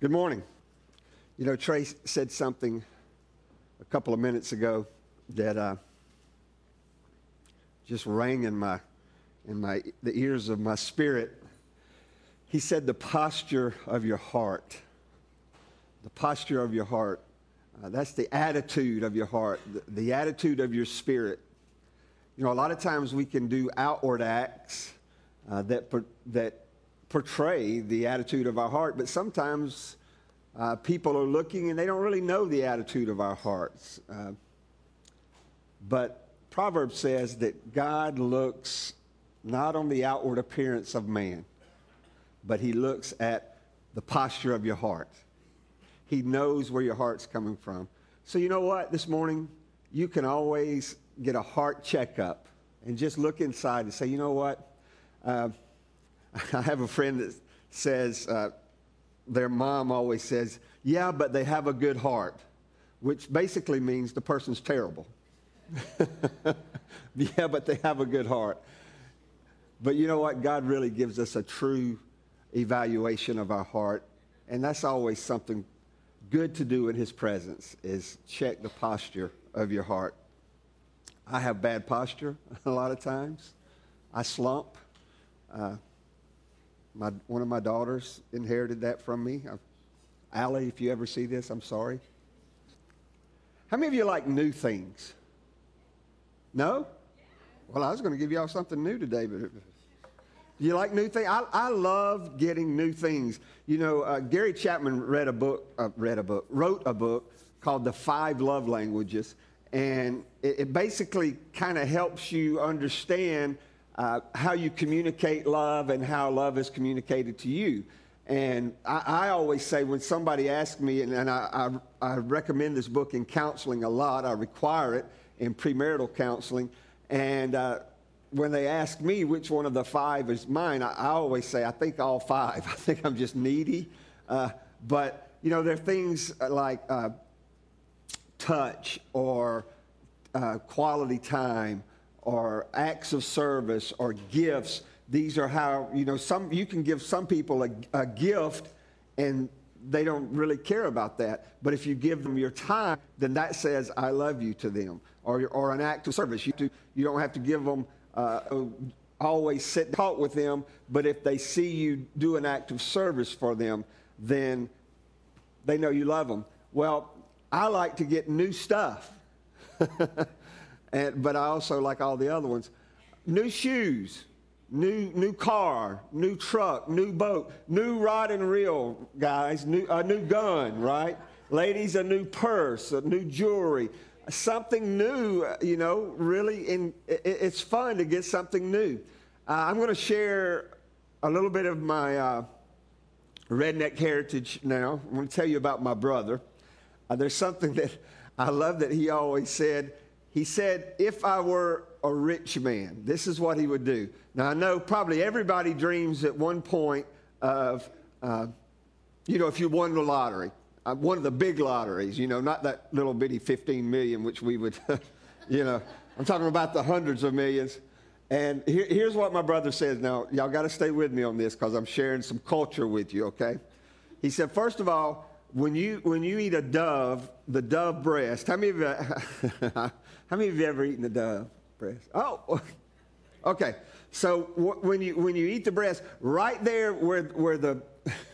Good morning. You know, Trey said something a couple of minutes ago that just rang in the ears of my spirit. He said, "The posture of your heart." The posture of your heart. That's the attitude of your heart, the attitude of your spirit. You know, a lot of times we can do outward acts that portray the attitude of our heart, but sometimes people are looking and they don't really know the attitude of our hearts. But Proverbs says that God looks not on the outward appearance of man, but he looks at the posture of your heart. He knows where your heart's coming from. So you know what? This morning, you can always get a heart checkup and just look inside and say, you know what? I have a friend that says, their mom always says, yeah, but they have a good heart, which basically means the person's terrible. Yeah, but they have a good heart. But you know what? God really gives us a true evaluation of our heart, and that's always something good to do in his presence, is check the posture of your heart. I have bad posture a lot of times. I slump. One of my daughters inherited that from me. Allie, if you ever see this, I'm sorry. How many of you like new things? No? Well, I was going to give y'all something new today, but do you like new things? I love getting new things. You know, Gary Chapman wrote a book called The 5 Love Languages, and it basically kind of helps you understand how you communicate love and how love is communicated to you. And I always say, when somebody asks me, and I recommend this book in counseling a lot, I require it in premarital counseling, and when they ask me which one of the 5 is mine, I always say, I think all 5. I think I'm just needy. But, you know, there are things like touch or quality time or acts of service or gifts. These are how, you know, you can give some people a gift and they don't really care about that. But if you give them your time, then that says, I love you to them. Or an act of service. You don't have to give them always sit and talk with them, but if they see you do an act of service for them, then they know you love them. Well, I like to get new stuff, but I also like all the other ones. New shoes, new car, new truck, new boat, new rod and reel, guys, a new gun, right? Ladies, a new purse, a new jewelry. Something new, you know, really, it's fun to get something new. I'm going to share a little bit of my redneck heritage now. I'm going to tell you about my brother. There's something that I love that he always said. He said, if I were a rich man, this is what he would do. Now, I know probably everybody dreams at one point of, you know, if you won the lottery. One of the big lotteries, you know, not that little bitty 15 million, which we would, you know, I'm talking about the hundreds of millions. And here's what my brother says. Now, y'all got to stay with me on this because I'm sharing some culture with you, okay? He said, first of all, when you eat a dove, the dove breast, how many of you ever eaten a dove breast? Oh, okay. So when you eat the breast, right there where the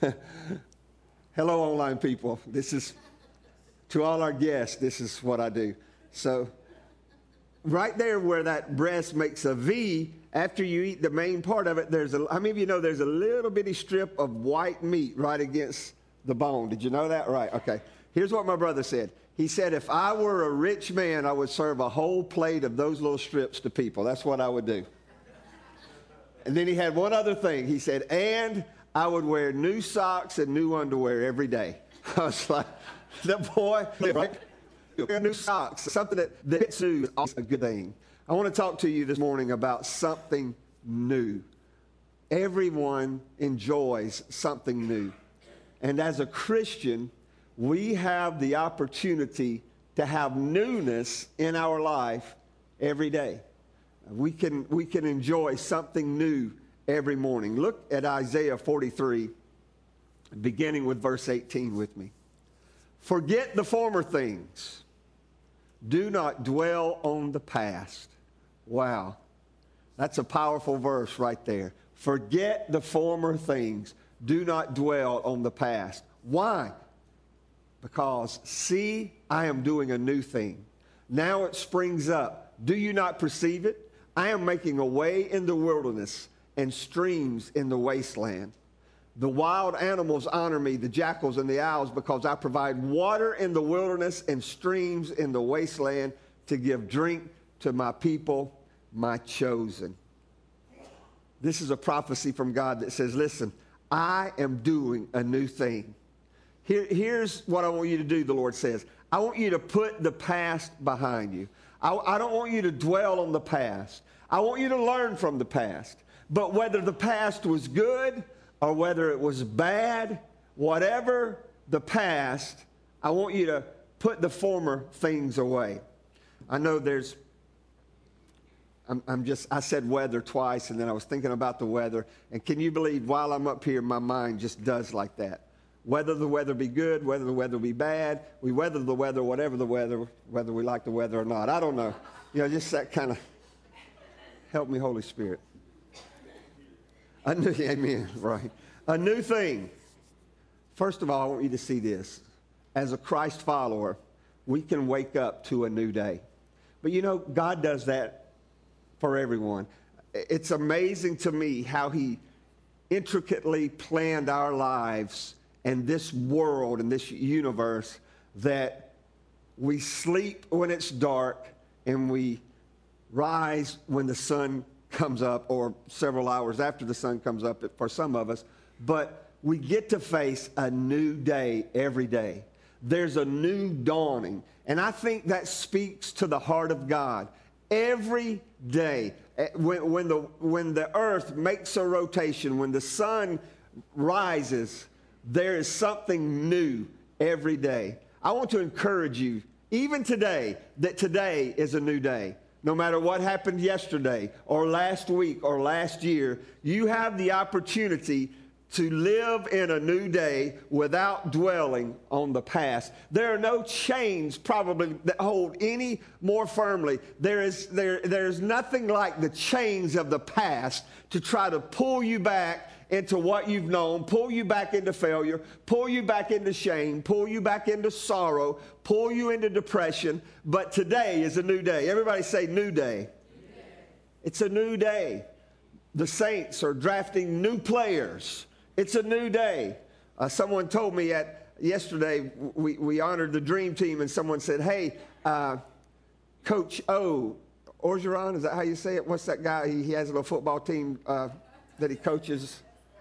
hello, online people. This is, to all our guests, this is what I do. So, right there where that breast makes a V, after you eat the main part of it, how many of you know there's a little bitty strip of white meat right against the bone? Did you know that? Right, okay. Here's what my brother said. He said, if I were a rich man, I would serve a whole plate of those little strips to people. That's what I would do. And then he had one other thing. He said, and I would wear new socks and new underwear every day. I was like, that boy, right? New socks, something that fits new is always a good thing. I want to talk to you this morning about something new. Everyone enjoys something new. And as a Christian, we have the opportunity to have newness in our life every day. We can enjoy something new every morning. Look at Isaiah 43. beginning with verse 18 with me. Forget the former things. Do not dwell on the past. Wow. That's a powerful verse right there. Forget the former things. Do not dwell on the past. Why? Because, see, I am doing a new thing. Now it springs up. Do you not perceive it? I am making a way in the wilderness and streams in the wasteland. The wild animals honor me, the jackals and the owls, because I provide water in the wilderness and streams in the wasteland to give drink to my people, my chosen. This is a prophecy from God that says, listen, I am doing a new thing. Here's what I want you to do, the Lord says. I want you to put the past behind you. I don't want you to dwell on the past. I want you to learn from the past. But whether the past was good or whether it was bad, whatever the past, I want you to put the former things away. I know I said weather twice, and then I was thinking about the weather. And can you believe while I'm up here, my mind just does like that. Whether the weather be good, whether the weather be bad, we weather the weather, whatever the weather, whether we like the weather or not. I don't know. Just that kind of, help me, Holy Spirit. Amen, right. A new thing. First of all, I want you to see this. As a Christ follower, we can wake up to a new day. But God does that for everyone. It's amazing to me how he intricately planned our lives and this world and this universe, that we sleep when it's dark and we rise when the sun comes up, or several hours after the sun comes up for some of us. But we get to face a new day every day. There's a new dawning. And I think that speaks to the heart of God. Every day, when the earth makes a rotation, when the sun rises, there is something new every day. I want to encourage you, even today, that today is a new day. No matter what happened yesterday or last week or last year, you have the opportunity to live in a new day without dwelling on the past. There are no chains probably that hold any more firmly. There's nothing like the chains of the past to try to pull you back into what you've known, pull you back into failure, pull you back into shame, pull you back into sorrow, pull you into depression. But today is a new day. Everybody say new day. It's a new day. The Saints are drafting new players. It's a new day. Someone told me yesterday, we honored the Dream Team, and someone said, hey, Coach Orgeron, is that how you say it? What's that guy? He has a little football team that he coaches.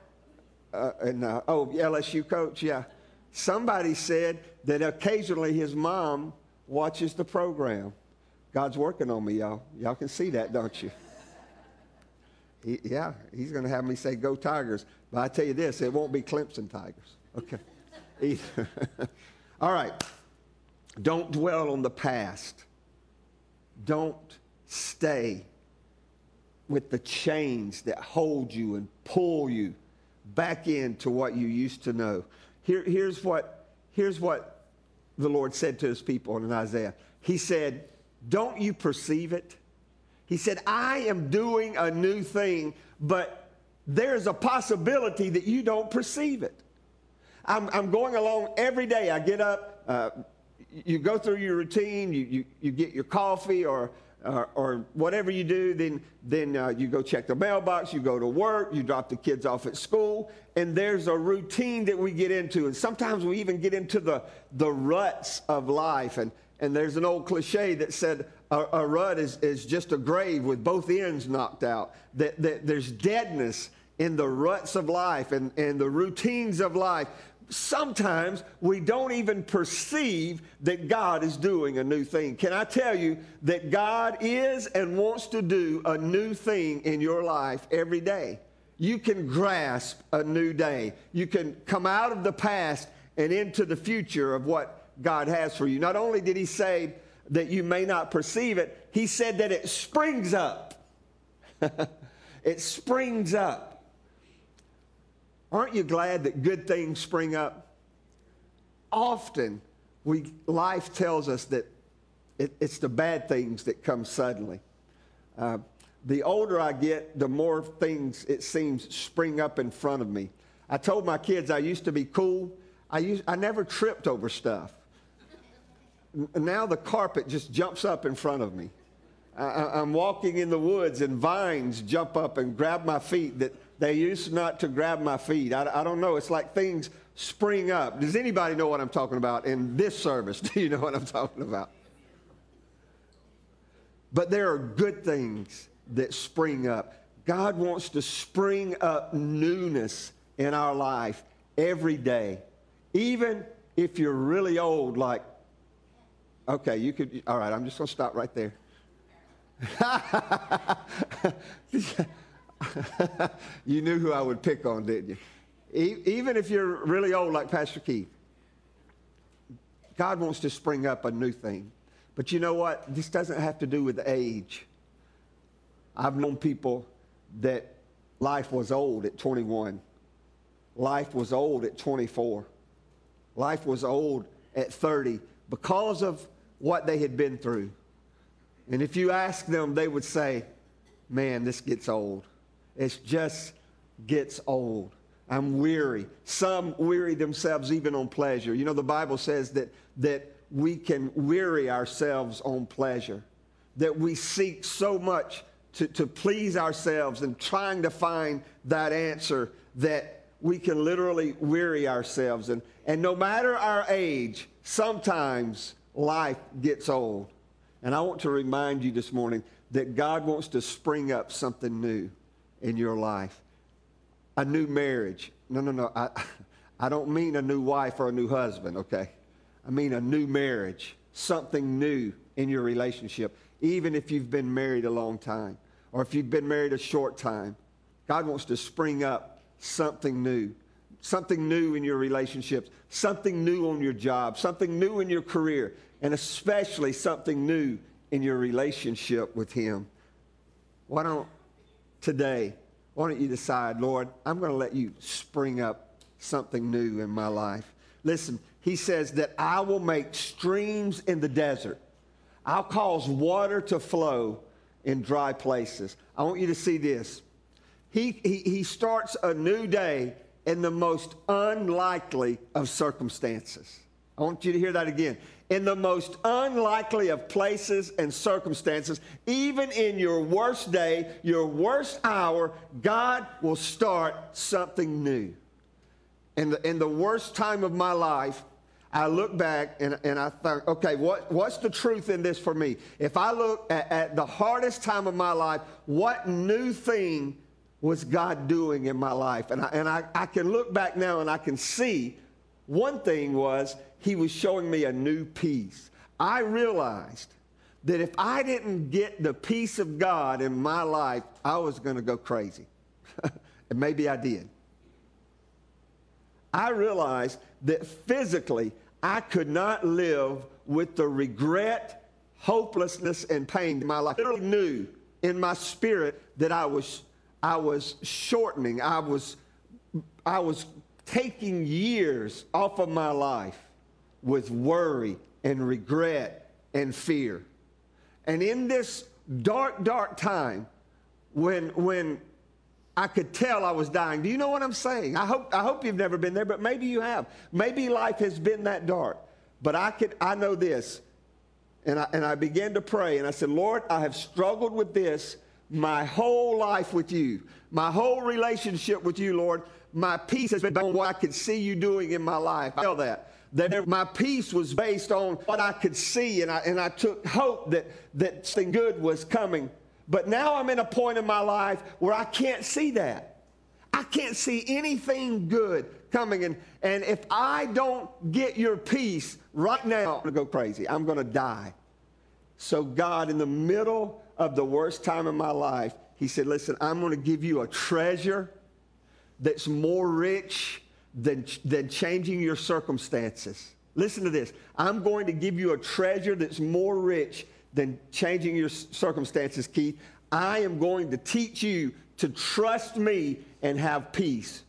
LSU coach, yeah. Somebody said that occasionally his mom watches the program. God's working on me, y'all. Y'all can see that, don't you? He's going to have me say, go Tigers. But I tell you this, it won't be Clemson Tigers. Okay. Either. All right. Don't dwell on the past. Don't stay with the chains that hold you and pull you back into what you used to know. Here's what the Lord said to his people in Isaiah. He said, don't you perceive it? He said, I am doing a new thing, but there's a possibility that you don't perceive it. I'm going along every day. I get up, you go through your routine, you get your coffee or whatever you do, then you go check the mailbox, you go to work, you drop the kids off at school, and there's a routine that we get into. And sometimes we even get into the ruts of life. And there's an old cliche that said a rut is just a grave with both ends knocked out. That there's deadness in the ruts of life and the routines of life. Sometimes we don't even perceive that God is doing a new thing. Can I tell you that God is and wants to do a new thing in your life every day? You can grasp a new day. You can come out of the past and into the future of what God has for you. Not only did he say that you may not perceive it, he said that it springs up. It springs up. Aren't you glad that good things spring up? Often, life tells us that it's the bad things that come suddenly. The older I get, the more things, it seems, spring up in front of me. I told my kids I used to be cool. I never tripped over stuff. Now the carpet just jumps up in front of me. I'm walking in the woods and vines jump up and grab my feet that they used not to grab my feet. I don't know. It's like things spring up. Does anybody know what I'm talking about in this service? Do you know what I'm talking about? But there are good things that spring up. God wants to spring up newness in our life every day. Even if you're really old, like, okay, you could, all right, I'm just going to stop right there. You knew who I would pick on, didn't you? Even if you're really old like Pastor Keith, God wants to spring up a new thing. But you know what? This doesn't have to do with age. I've known people that life was old at 21. Life was old at 24. Life was old at 30 because of what they had been through. And if you ask them, they would say, man, this gets old. It just gets old. I'm weary. Some weary themselves even on pleasure. You know, the Bible says that we can weary ourselves on pleasure, that we seek so much to please ourselves and trying to find that answer that we can literally weary ourselves. And no matter our age, sometimes life gets old. And I want to remind you this morning that God wants to spring up something new in your life. A new marriage. No. I don't mean a new wife or a new husband, okay? I mean a new marriage. Something new in your relationship. Even if you've been married a long time or if you've been married a short time. God wants to spring up something new. Something new in your relationships. Something new on your job. Something new in your career. And especially something new in your relationship with Him. Why don't you decide, Lord, I'm going to let you spring up something new in my life. Listen, He says that I will make streams in the desert. I'll cause water to flow in dry places. I want you to see this. He starts a new day in the most unlikely of circumstances. I want you to hear that again. In the most unlikely of places and circumstances, even in your worst day, your worst hour, God will start something new. In the worst time of my life, I look back and I thought, okay, what's the truth in this for me? If I look at the hardest time of my life, what new thing was God doing in my life? And I can look back now and I can see one thing was He was showing me a new peace. I realized that if I didn't get the peace of God in my life, I was going to go crazy. And maybe I did. I realized that physically I could not live with the regret, hopelessness, and pain in my life. I literally knew in my spirit that I was shortening. I was taking years off of my life with worry and regret and fear. And in this dark, dark time, when I could tell I was dying, do you know what I'm saying? I hope you've never been there, but maybe you have. Maybe life has been that dark. But I know this. And I began to pray, and I said, Lord, I have struggled with this my whole life with you. My whole relationship with you, Lord. My peace has been on what I could see you doing in my life. I feel that my peace was based on what I could see, and I took hope that something good was coming. But now I'm in a point in my life where I can't see that. I can't see anything good coming. And if I don't get your peace right now, I'm going to go crazy. I'm going to die. So God, in the middle of the worst time in my life, He said, listen, I'm going to give you a treasure that's more rich than changing your circumstances. Listen to this. I'm going to give you a treasure that's more rich than changing your circumstances, Keith. I am going to teach you to trust me and have peace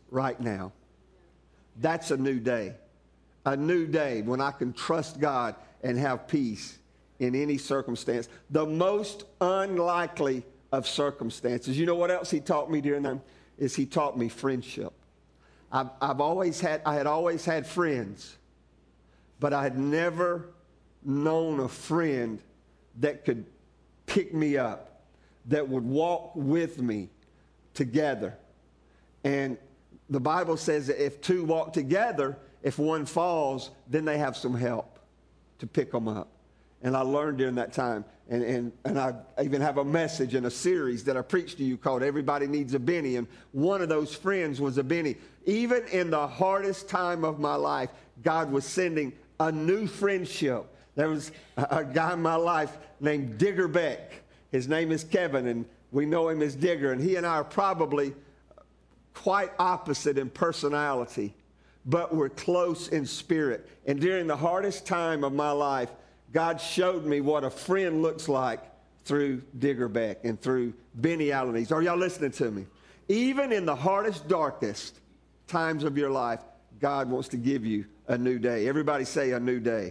right now. That's a new day. A new day when I can trust God and have peace in any circumstance. The most unlikely of circumstances. You know what else he taught me during that? Is he taught me friendship. I had always had friends, but I had never known a friend that could pick me up, that would walk with me together. And the Bible says that if two walk together, if one falls, then they have some help to pick them up. And I learned during that time. And I even have a message in a series that I preached to you called Everybody Needs a Benny. And one of those friends was a Benny. Even in the hardest time of my life, God was sending a new friendship. There was a guy in my life named Digger Beck. His name is Kevin, and we know him as Digger. And he and I are probably quite opposite in personality, but we're close in spirit. And during the hardest time of my life, God showed me what a friend looks like through Digger Beck and through Benny Albanese. Are y'all listening to me? Even in the hardest, darkest times of your life, God wants to give you a new day. Everybody say a new day.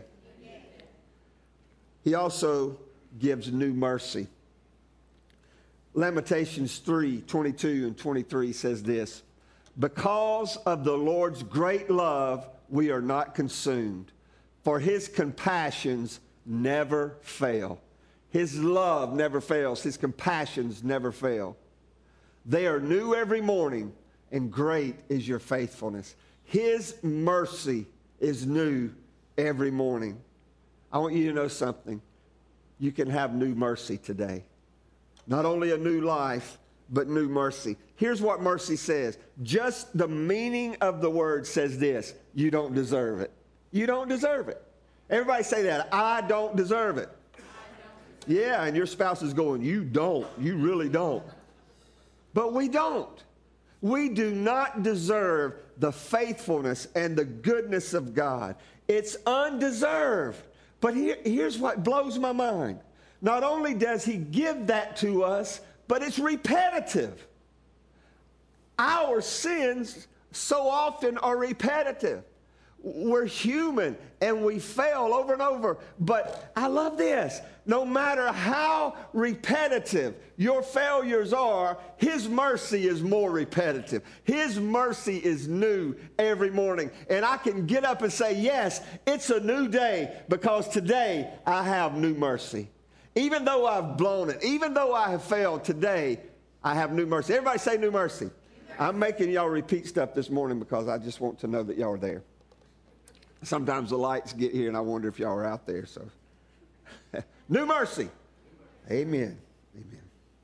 He also gives new mercy. Lamentations 3:22 and 23 says this: because of the Lord's great love, we are not consumed, for his compassions never fail. His love never fails. His compassions never fail. They are new every morning, and great is your faithfulness. His mercy is new every morning. I want you to know something. You can have new mercy today. Not only a new life, but new mercy. Here's what mercy says. Just the meaning of the word says this: you don't deserve it. You don't deserve it. Everybody say that. I don't deserve it. Yeah, and your spouse is going, you don't. You really don't. But we don't. We do not deserve the faithfulness and the goodness of God. It's undeserved. But here's what blows my mind. Not only does he give that to us, but it's repetitive. Our sins so often are repetitive. We're human and we fail over and over. But I love this. No matter how repetitive your failures are, his mercy is more repetitive. His mercy is new every morning. And I can get up and say, yes, it's a new day because today I have new mercy. Even though I've blown it, even though I have failed, today I have new mercy. Everybody say new mercy. I'm making y'all repeat stuff this morning because I just want to know that y'all are there. Sometimes the lights get here and I wonder if y'all are out there. So, new mercy. Amen. Amen.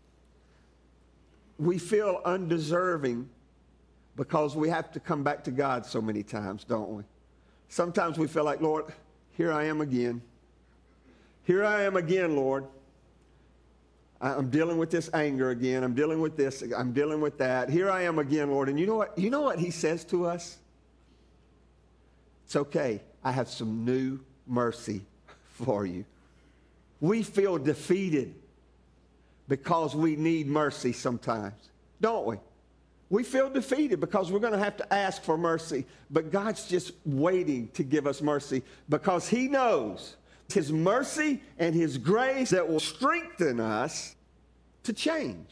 We feel undeserving because we have to come back to God so many times, don't we? Sometimes we feel like, Lord, here I am again. Here I am again, Lord. I'm dealing with this anger again. I'm dealing with this. I'm dealing with that. Here I am again, Lord. And you know what? You know what he says to us? It's okay. I have some new mercy for you. We feel defeated because we need mercy sometimes, don't we? We feel defeated because we're going to have to ask for mercy. But God's just waiting to give us mercy because he knows his mercy and his grace that will strengthen us to change.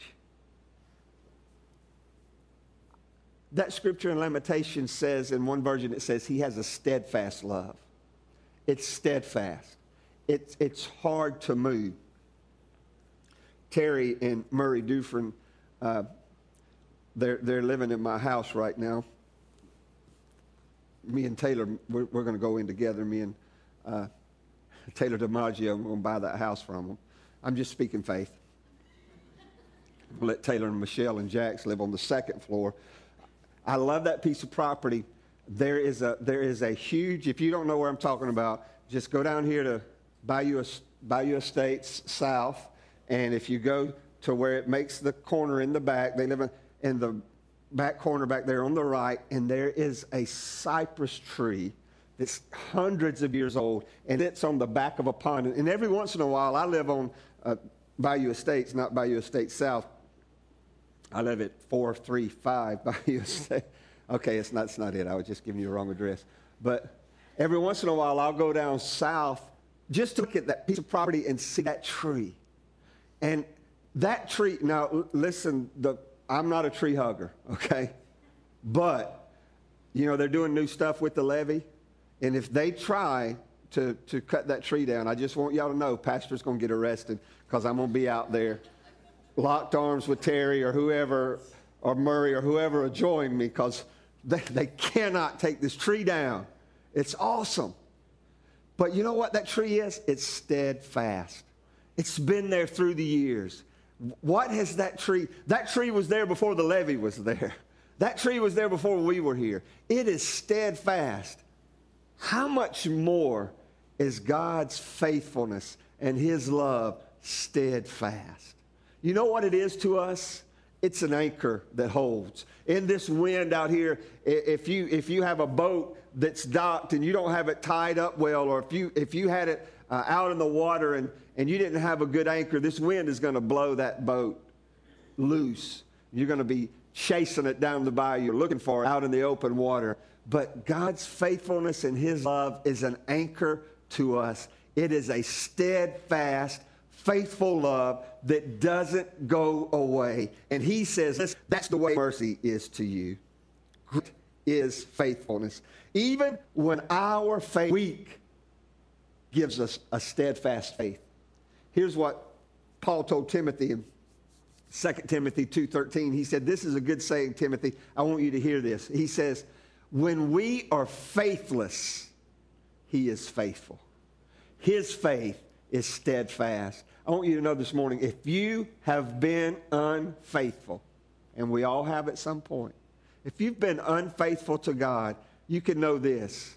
That scripture in Lamentations says, in one version it says, he has a steadfast love. It's steadfast. It's hard to move. Terry and Murray Dufresne, they're living in my house right now. Me and Taylor, we're going to go in together. Me and Taylor DiMaggio, I'm going to buy that house from them. I'm just speaking faith. We'll let Taylor and Michelle and Jax live on the second floor. I love that piece of property. There is a huge, if you don't know where I'm talking about, just go down here to Bayou Estates South, and if you go to where it makes the corner in the back, they live in the back corner back there on the right, and there is a cypress tree that's hundreds of years old, and it's on the back of a pond. And every once in a while, I live on Bayou Estates, not Bayou Estates South. I live at 435 Bayou Estate. Okay, that's not it. I was just giving you the wrong address. But every once in a while, I'll go down south just to look at that piece of property and see that tree. And that tree, now listen, I'm not a tree hugger, okay? But, you know, they're doing new stuff with the levee. And if they try to cut that tree down, I just want y'all to know, Pastor's going to get arrested because I'm going to be out there locked arms with Terry or whoever, or Murray or whoever will join me, because they cannot take this tree down. It's awesome. But you know what that tree is? It's steadfast. It's been there through the years. What has that tree? That tree was there before the levee was there. That tree was there before we were here. It is steadfast. How much more is God's faithfulness and his love steadfast? You know what it is to us? It's an anchor that holds. In this wind out here, if you have a boat that's docked and you don't have it tied up well, or if you had it out in the water and you didn't have a good anchor, this wind is going to blow that boat loose. You're going to be chasing it down the bayou. You're looking for it out in the open water. But God's faithfulness and his love is an anchor to us. It is a steadfast, faithful love that doesn't go away. And he says, that's the way mercy is to you. Great is faithfulness. Even when our faith weak, gives us a steadfast faith. Here's what Paul told Timothy in 2 Timothy 2:13. He said, this is a good saying, Timothy. I want you to hear this. He says, when we are faithless, he is faithful. His faith is steadfast. I want you to know this morning, if you have been unfaithful, and we all have at some point, if you've been unfaithful to God, you can know this.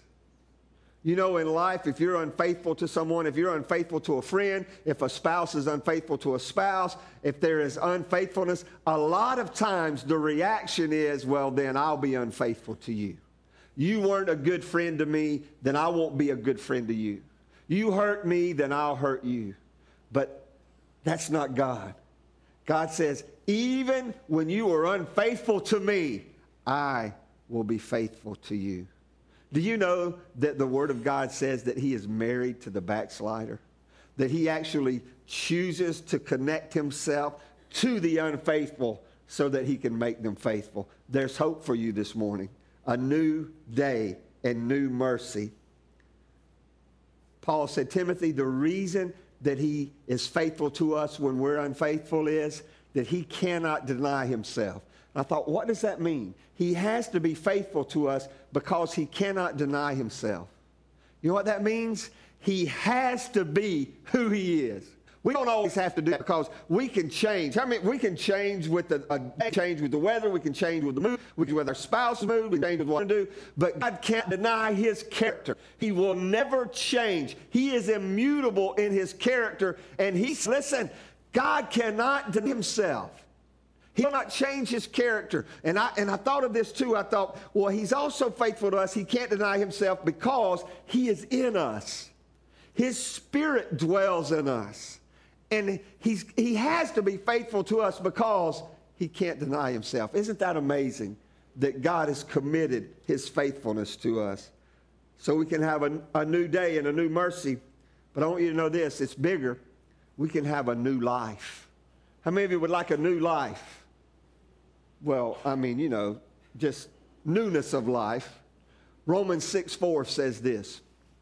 You know, in life, if you're unfaithful to someone, if you're unfaithful to a friend, if a spouse is unfaithful to a spouse, if there is unfaithfulness, a lot of times the reaction is, well, then I'll be unfaithful to you. You weren't a good friend to me, then I won't be a good friend to you. You hurt me, then I'll hurt you. But that's not God. God says, even when you are unfaithful to me, I will be faithful to you. Do you know that the Word of God says that he is married to the backslider? That he actually chooses to connect himself to the unfaithful so that he can make them faithful. There's hope for you this morning. A new day and new mercy. Paul said, Timothy, the reason that he is faithful to us when we're unfaithful is that he cannot deny himself. I thought, what does that mean? He has to be faithful to us because he cannot deny himself. You know what that means? He has to be who he is. We don't always have to do that because we can change. I mean, we can change with the weather. We can change with the mood. We can with our spouse's mood. We can change with what we do. But God can't deny his character. He will never change. He is immutable in his character. And listen, God cannot deny himself. He will not change his character. And I thought of this too. I thought, well, he's also faithful to us. He can't deny himself because he is in us. His Spirit dwells in us. And he has to be faithful to us because he can't deny himself. Isn't that amazing that God has committed his faithfulness to us? So we can have a new day and a new mercy. But I want you to know this, it's bigger. We can have a new life. How many of you would like a new life? Well, I mean, you know, just newness of life. Romans 6:4 says this.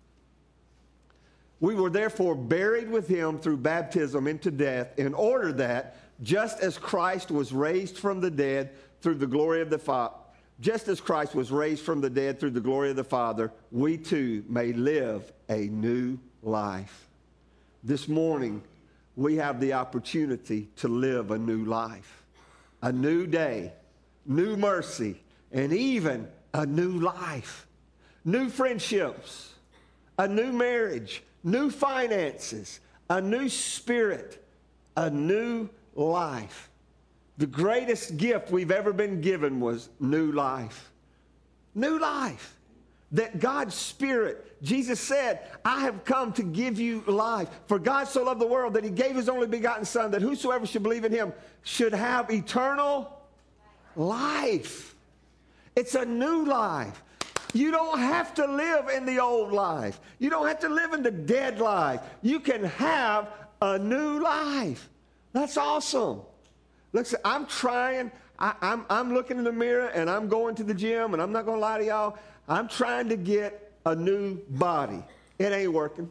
We were therefore buried with him through baptism into death, in order that, just as Christ was raised from the dead through the glory of the Father, just as Christ was raised from the dead through the glory of the Father, we too may live a new life. This morning, we have the opportunity to live a new life. A new day, new mercy, and even a new life. New friendships, a new marriage, new finances, a new spirit, a new life. The greatest gift we've ever been given was new life. New life. That God's Spirit, Jesus said, I have come to give you life. For God so loved the world that he gave his only begotten Son, that whosoever should believe in him should have eternal life. It's a new life. You don't have to live in the old life. You don't have to live in the dead life. You can have a new life. That's awesome. Listen, I'm trying. I'm looking in the mirror, and I'm going to the gym, and I'm not going to lie to y'all. I'm trying to get a new body. It ain't working.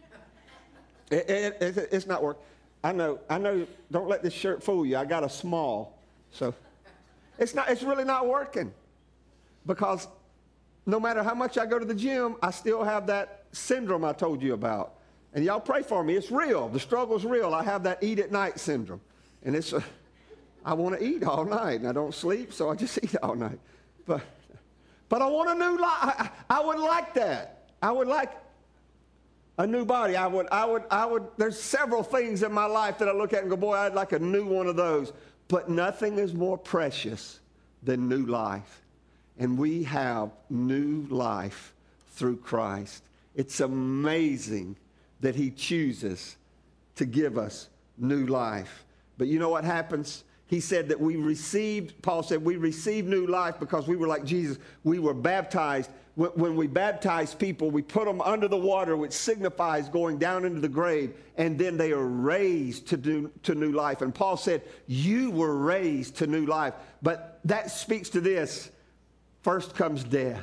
It's not working. I know. Don't let this shirt fool you. I got a small. So it's really not working. Because no matter how much I go to the gym, I still have that syndrome I told you about. And y'all pray for me. It's real. The struggle's real. I have that eat at night syndrome. And I want to eat all night, and I don't sleep, so I just eat all night. But I want a new life. I would like that. I would like a new body. I would, there's several things in my life that I look at and go, boy, I'd like a new one of those. But nothing is more precious than new life. And we have new life through Christ. It's amazing that he chooses to give us new life. But you know what happens? He said that Paul said we received new life because we were like Jesus. We were baptized. When we baptize people, we put them under the water, which signifies going down into the grave, and then they are raised to new life. And Paul said, you were raised to new life. But that speaks to this. First comes death.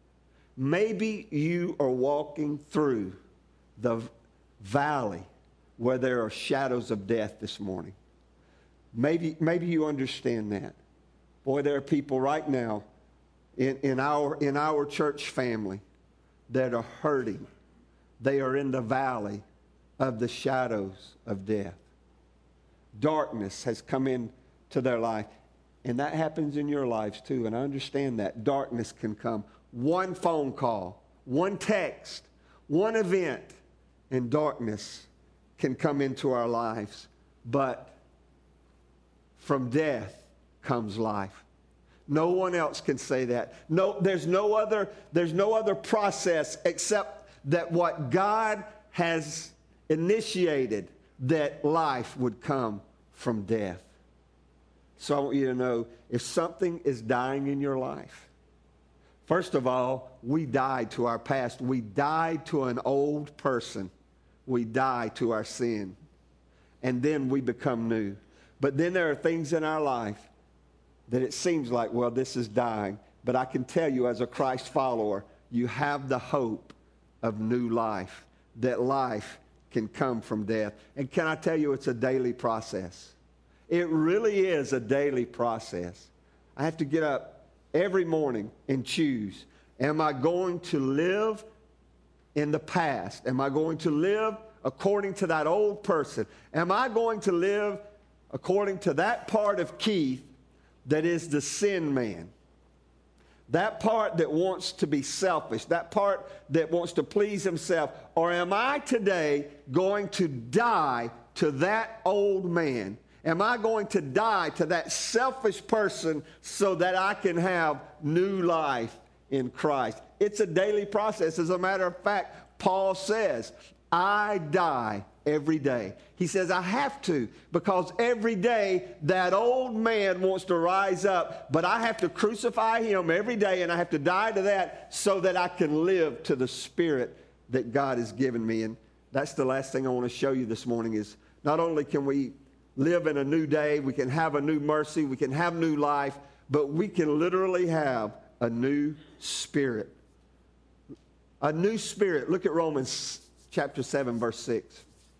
Maybe you are walking through the valley where there are shadows of death this morning. Maybe you understand that. Boy, there are people right now in our church family that are hurting. They are in the valley of the shadows of death. Darkness has come into their life. And that happens in your lives too. And I understand that. Darkness can come. One phone call, one text, one event, and darkness can come into our lives. But from death comes life. No one else can say that. No, there's no other process except that what God has initiated, that life would come from death. So I want you to know, if something is dying in your life, first of all, we died to our past. We died to an old person. We die to our sin. And then we become new. But then there are things in our life that it seems like, well, this is dying. But I can tell you, as a Christ follower, you have the hope of new life, that life can come from death. And can I tell you, it's a daily process. It really is a daily process. I have to get up every morning and choose, am I going to live in the past? Am I going to live according to that old person? Am I going to live according to that part of Keith that is the sin man? That part that wants to be selfish, that part that wants to please himself? Or am I today going to die to that old man? Am I going to die to that selfish person so that I can have new life in Christ? It's a daily process. As a matter of fact, Paul says, I die every day. He says, I have to, because every day that old man wants to rise up, but I have to crucify him every day, and I have to die to that so that I can live to the spirit that God has given me. And that's the last thing I want to show you this morning is not only can we live in a new day, we can have a new mercy, we can have new life, but we can literally have a new spirit. A new spirit. Look at Romans chapter 7, verse 6.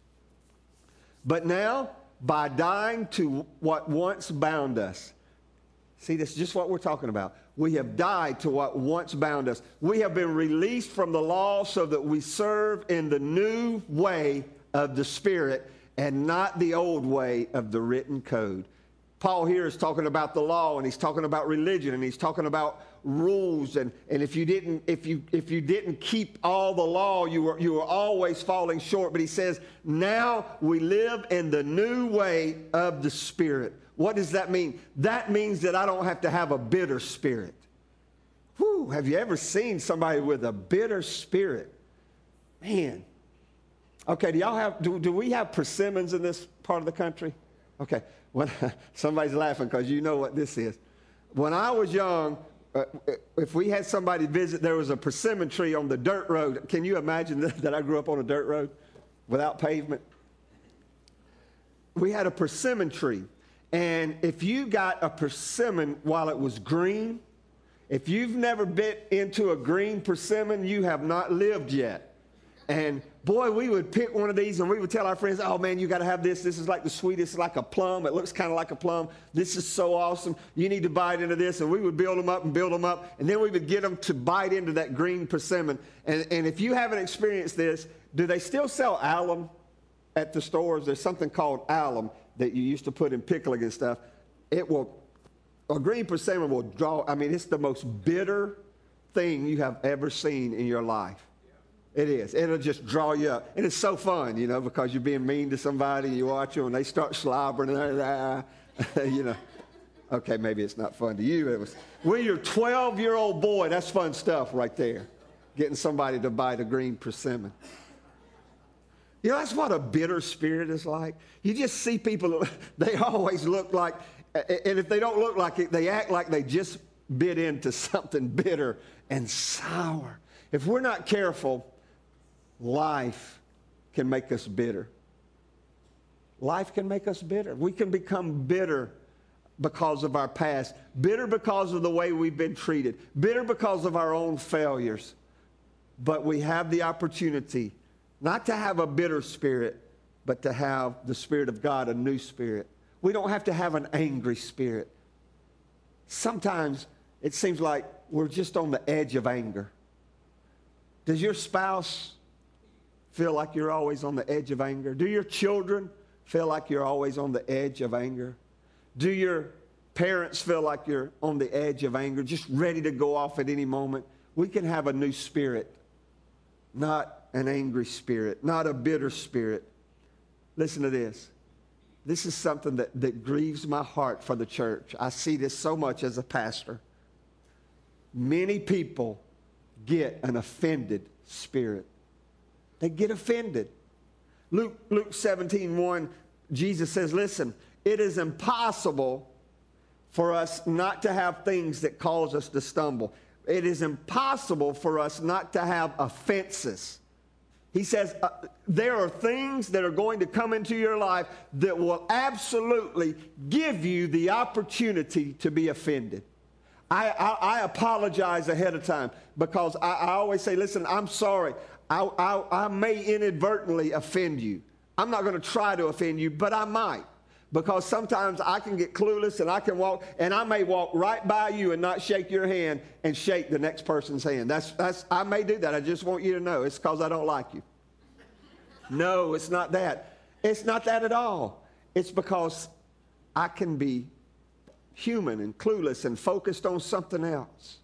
But now, by dying to what once bound us. See, this is just what we're talking about. We have died to what once bound us. We have been released from the law so that we serve in the new way of the Spirit and not the old way of the written code. Paul here is talking about the law, and he's talking about religion, and he's talking about rules, and if you didn't keep all the law, you were always falling short. But he says, now we live in the new way of the Spirit. What does that mean? That means that I don't have to have a bitter spirit. Whew, have you ever seen somebody with a bitter spirit? Man. Okay, do we have persimmons in this part of the country? Okay, somebody's laughing because you know what this is. When I was young, if we had somebody visit, there was a persimmon tree on the dirt road. Can you imagine that I grew up on a dirt road without pavement? We had a persimmon tree. And if you got a persimmon while it was green, if you've never bit into a green persimmon, you have not lived yet. And boy, we would pick one of these and we would tell our friends, oh man, you got to have this. This is like the sweetest, like a plum. It looks kind of like a plum. This is so awesome. You need to bite into this. And we would build them up and build them up. And then we would get them to bite into that green persimmon. And if you haven't experienced this, do they still sell alum at the stores? There's something called alum that you used to put in pickling and stuff. A green persimmon will draw, I mean, it's the most bitter thing you have ever seen in your life. It is. It'll just draw you up. And it's so fun, you know, because you're being mean to somebody and you watch them and they start slobbering and you know. Okay, maybe it's not fun to you. It was, when you're a 12-year-old boy, that's fun stuff right there. Getting somebody to bite a green persimmon. You know, that's what a bitter spirit is like. You just see people, they always look like, and if they don't look like it, they act like they just bit into something bitter and sour. If we're not careful, life can make us bitter. Life can make us bitter. We can become bitter because of our past, bitter because of the way we've been treated, bitter because of our own failures. But we have the opportunity not to have a bitter spirit, but to have the Spirit of God, a new spirit. We don't have to have an angry spirit. Sometimes it seems like we're just on the edge of anger. Does your spouse feel like you're always on the edge of anger? Do your children feel like you're always on the edge of anger? Do your parents feel like you're on the edge of anger, just ready to go off at any moment? We can have a new spirit, not an angry spirit, not a bitter spirit. Listen to this. This is something that grieves my heart for the church. I see this so much as a pastor. Many people get an offended spirit. They get offended. Luke 17:1, Jesus says, listen, it is impossible for us not to have things that cause us to stumble. It is impossible for us not to have offenses. He says there are things that are going to come into your life that will absolutely give you the opportunity to be offended. I apologize ahead of time because I always say, listen, I'm sorry. I may inadvertently offend you. I'm not going to try to offend you, but I might. Because sometimes I can get clueless and I can walk, and I may walk right by you and not shake your hand and shake the next person's hand. I may do that. I just want you to know it's because I don't like you. No, it's not that. It's not that at all. It's because I can be human and clueless and focused on something else.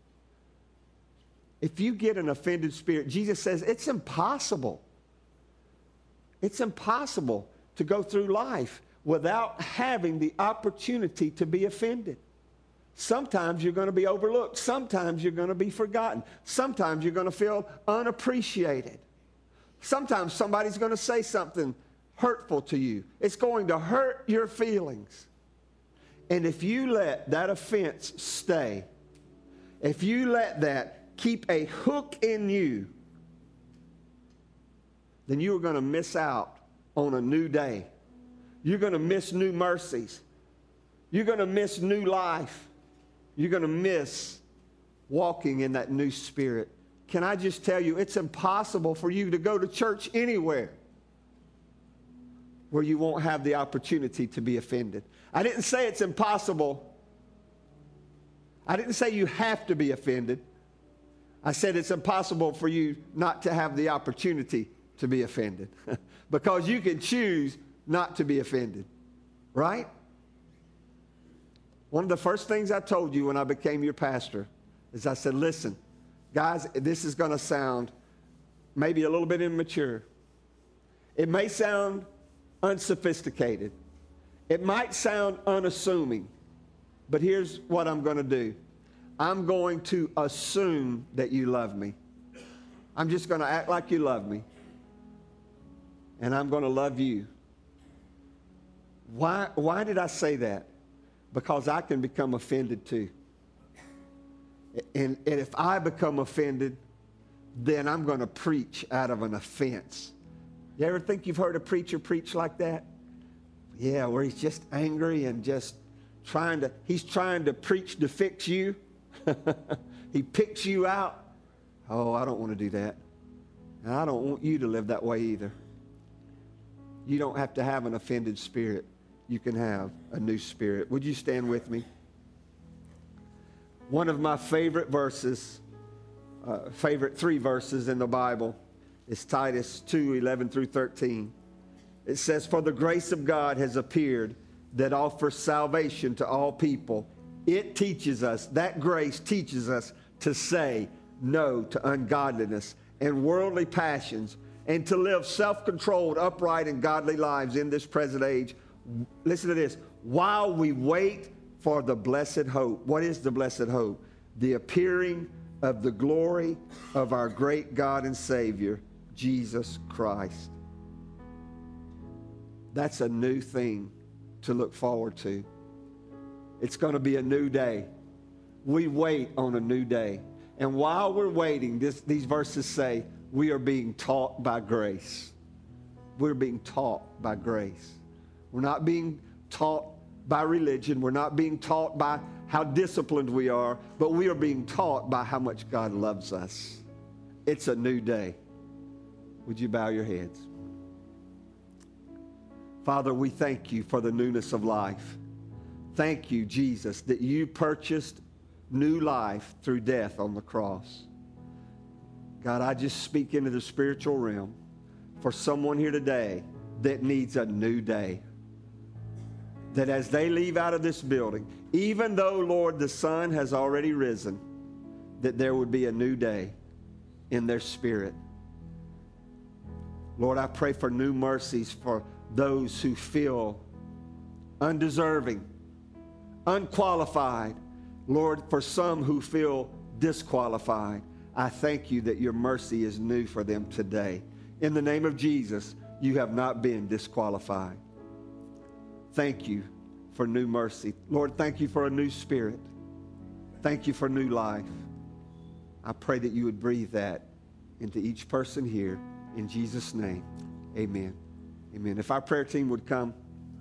If you get an offended spirit, Jesus says it's impossible. It's impossible to go through life without having the opportunity to be offended. Sometimes you're going to be overlooked. Sometimes you're going to be forgotten. Sometimes you're going to feel unappreciated. Sometimes somebody's going to say something hurtful to you. It's going to hurt your feelings. And if you let that offense stay, if you let that keep a hook in you, then you are going to miss out on a new day. You're going to miss new mercies. You're going to miss new life. You're going to miss walking in that new spirit. Can I just tell you, it's impossible for you to go to church anywhere where you won't have the opportunity to be offended. I didn't say it's impossible. I didn't say you have to be offended. I said it's impossible for you not to have the opportunity to be offended because you can choose not to be offended, right? One of the first things I told you when I became your pastor is I said, listen, guys, this is going to sound maybe a little bit immature. It may sound unsophisticated. It might sound unassuming, but here's what I'm going to do. I'm going to assume that you love me. I'm just going to act like you love me, and I'm going to love you. Why did I say that? Because I can become offended too. And if I become offended, then I'm going to preach out of an offense. You ever think you've heard a preacher preach like that? Yeah, where he's just angry and just he's trying to preach to fix you. He picks you out. Oh, I don't want to do that. And I don't want you to live that way either. You don't have to have an offended spirit. You can have a new spirit. Would you stand with me? One of my favorite verses, favorite 3 verses in the Bible is Titus 2:11 through 13. It says, "For the grace of God has appeared that offers salvation to all people." It teaches us, that grace teaches us to say no to ungodliness and worldly passions and to live self-controlled, upright, and godly lives in this present age. Listen to this. While we wait for the blessed hope. What is the blessed hope? The appearing of the glory of our great God and Savior, Jesus Christ. That's a new thing to look forward to. It's going to be a new day. We wait on a new day. And while we're waiting, these verses say, we are being taught by grace. We're being taught by grace. We're not being taught by religion. We're not being taught by how disciplined we are, but we are being taught by how much God loves us. It's a new day. Would you bow your heads? Father, we thank you for the newness of life. Thank you, Jesus, that you purchased new life through death on the cross. God, I just speak into the spiritual realm for someone here today that needs a new day. That as they leave out of this building, even though, Lord, the sun has already risen, that there would be a new day in their spirit. Lord, I pray for new mercies for those who feel undeserving, unqualified. Lord, for some who feel disqualified, I thank you that your mercy is new for them today. In the name of Jesus, you have not been disqualified. Thank you for new mercy. Lord, thank you for a new spirit. Thank you for new life. I pray that you would breathe that into each person here. In Jesus' name, amen. Amen. If our prayer team would come,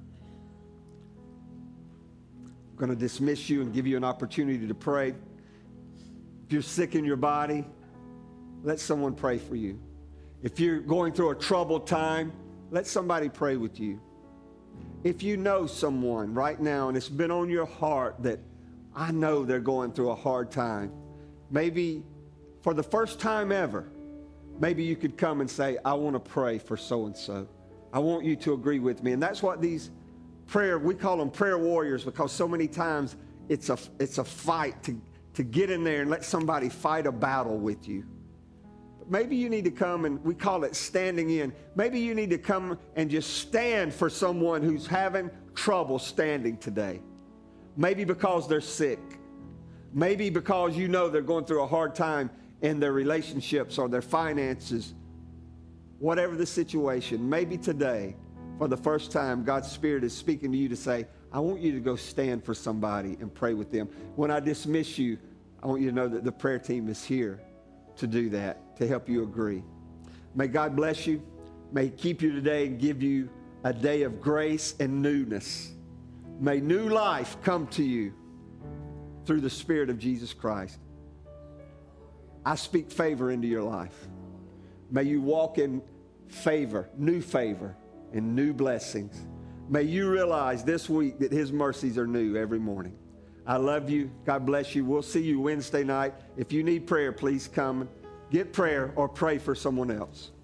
I'm going to dismiss you and give you an opportunity to pray. If you're sick in your body, let someone pray for you. If you're going through a troubled time, let somebody pray with you. If you know someone right now and it's been on your heart that I know they're going through a hard time, maybe for the first time ever, maybe you could come and say, I want to pray for so-and-so. I want you to agree with me. And that's what these we call them prayer warriors, because so many times it's a fight to get in there and let somebody fight a battle with you. Maybe you need to come, and we call it standing in. Maybe you need to come and just stand for someone who's having trouble standing today. Maybe because they're sick. Maybe because you know they're going through a hard time in their relationships or their finances. Whatever the situation, maybe today, for the first time, God's Spirit is speaking to you to say, I want you to go stand for somebody and pray with them. When I dismiss you, I want you to know that the prayer team is here to do that, to help you agree. May God bless you. May He keep you today and give you a day of grace and newness. May new life come to you through the Spirit of Jesus Christ. I speak favor into your life. May you walk in favor, and new blessings. May you realize this week that His mercies are new every morning. I love you. God bless you. We'll see you Wednesday night. If you need prayer, please come and get prayer or pray for someone else.